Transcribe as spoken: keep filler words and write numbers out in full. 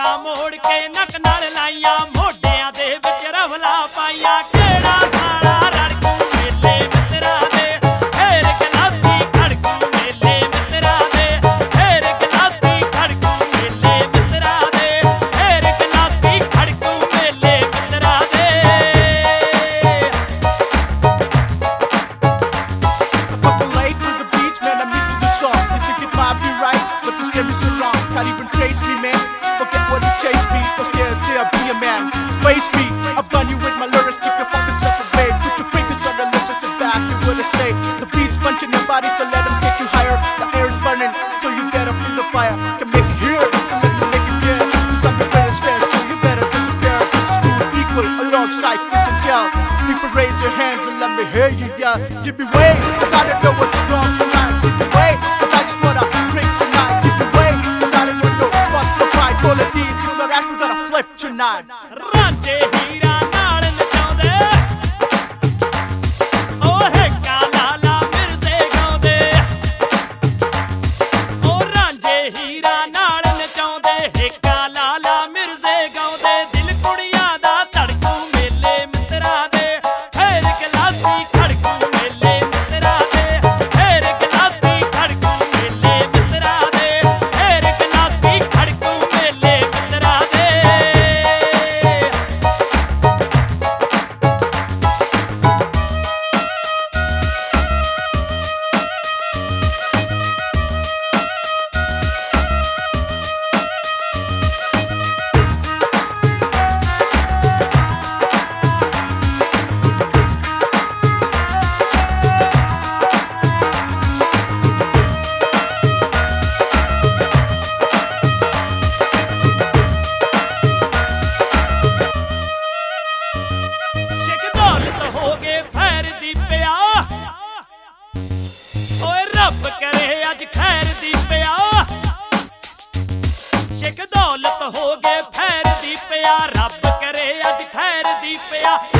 ਮੋਢਾ ਮੋੜ ਕੇ ਨੱਕ ਨਾਲ ਲਾਈਆਂ ਮੋਢਿਆਂ ਦੇ ਵਿੱਚ ਰਵਲਾ ਪਾਈਆਂ ਕਿਹੜਾ ਖਾਣਾ ਰੜਕੂ ਮੇਲੇ ਮਿੱਤਰਾਂ ਦੇ ਫੇਰ ਗਲਾਸੀ ਖੜਕੂ ਮੇਲੇ ਮਿੱਤਰਾਂ ਦੇ ਫੇਰ ਗਲਾਸੀ ਖੜਕੂ ਮੇਲੇ ਮਿੱਤਰਾਂ ਦੇ ਫੇਰ ਗਲਾਸੀ ਖੜਕੂ ਮੇਲੇ ਮਿੱਤਰਾਂ ਦੇ Can't even chase me, man. Forget what you chase me. Go stare, stare, be a man. Face me, I've done you with my lyrics. Keep your fucking self away. Put your fingers on the lips and sit back. You what I say. The beat's punching your body, so let them take you higher. The air's burning, so you better feel the fire. Can make it here, so let me make it there. Something better is fair, so you better disappear. This is cool, equal, alongside this and gel. People raise your hands and let me hear you yell. Give me way, cause I don't know what's wrong tonight. Give me way, cause I just wanna drink tonight. Give me way, cause I don't know. All of these, you know that you gotta flip tonight. ਰਾਂਝੇ ਹੀਰਾ ਨਾਲ ਨਚਾਉਂਦੇ ਓ ਹੈਕਾ ਲਾਲਾ ਮਿਰਜ਼ੇ ਗਾਉਂਦੇ ਓ ਰਾਂਝੇ ਹੀਰਾ ਨਾਲ ਨਚਾਉਂਦੇ ਹੈਕਾ ਲਾਲਾ ਮਿਰਜ਼ੇ ਗਾਉਂਦੇ ਦਿਲ ਕੁੜੀਆਂ ਦਾ ਧੜਕੂ ਮੇਲੇ ਮਿੱਤਰਾਂ ਦੇ ਫੇਰ ਗਲਾਸੀ ਖੜਕੂ ਮੇਲੇ ਮਿੱਤਰਾਂ ਦੇ ਫੇਰ ਗਲਾਸੀ ਖੜਕੂ ਮੇਲੇ ਮਿੱਤਰਾਂ ਦੇ ਫੇਰ ਗਲਾਸੀ ਖੜਕੂ ਰੱਬ ਕਰੇ ਅੱਜ ਖੈਰ ਦੀ ਪਿਆ ਸ਼ਿਕ ਦੌਲਤ ਹੋ ਗਏ ਫੈਰ ਦੀ ਪਿਆ ਰੱਬ ਕਰੇ ਅੱਜ ਖੈਰ ਦੀ ਪਿਆ